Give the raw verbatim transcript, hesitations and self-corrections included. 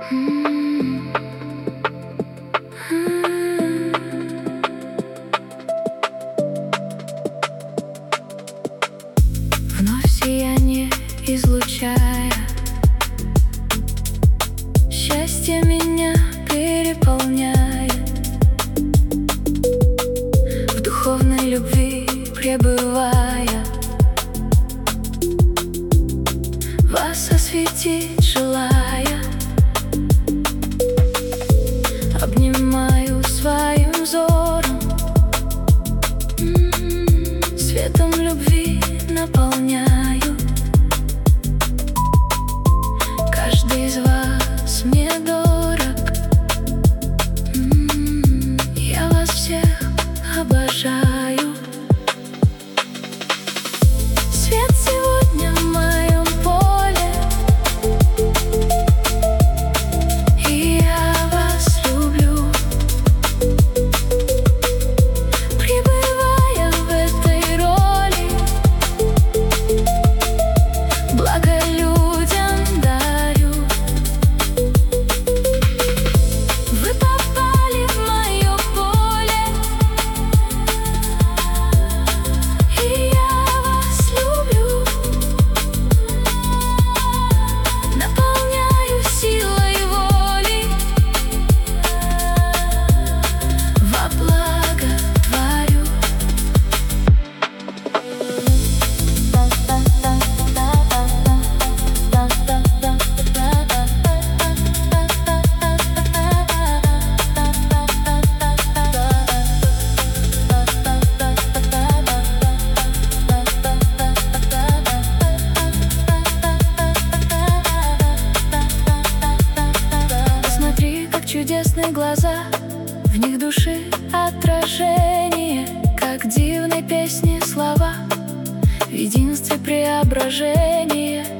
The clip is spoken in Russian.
Вновь сияние излучая, счастье меня переполняет. В духовной любви пребывая, вас осветить желая, обнимаю своим взором, м-м, светом любви наполняю. Каждый из вас мне дорог, м-м, я вас всех обожаю. Свет сегодня в моем поле, и я вас люблю. Пребывая в этой роли, благо людям дарю. Вы попали в мое поле, и я вас люблю. Наполняю силой воли, во благо творю. Посмотри, как чудесные глаза, в них души отражение, как дивной песни слова, в единстве преображение.